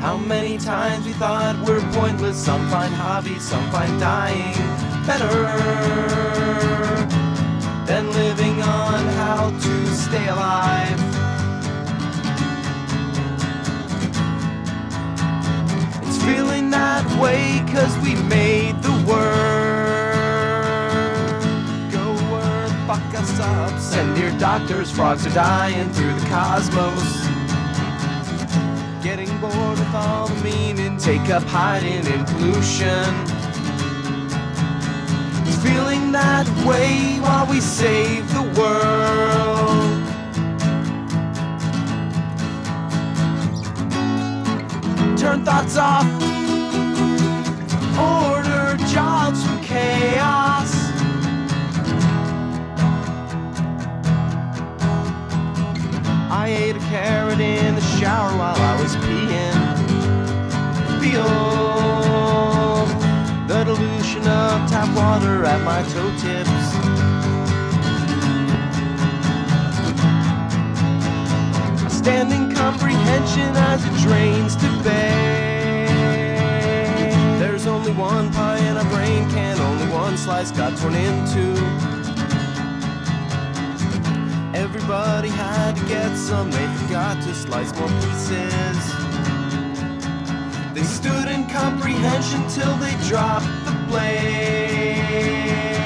How many times we thought we're pointless, some find hobbies, some find dying better than living on how to stay alive. It's feeling that way 'cause we made the word go word fuck us up. Send your doctors, frogs are dying through the cosmos. Getting bored with all the meaning, take up hiding in pollution. It's feeling that way while we save the world. Turn thoughts off, order jobs from chaos. I ate a carrot in the shower while I was peeing. Feel the dilution of tap water at my toe tips. A standing comprehension as it drains to bay. There's only one pie in a brain can, only one slice got torn into. Everybody had to get some, they forgot to slice more pieces. They stood in comprehension till they dropped the blade.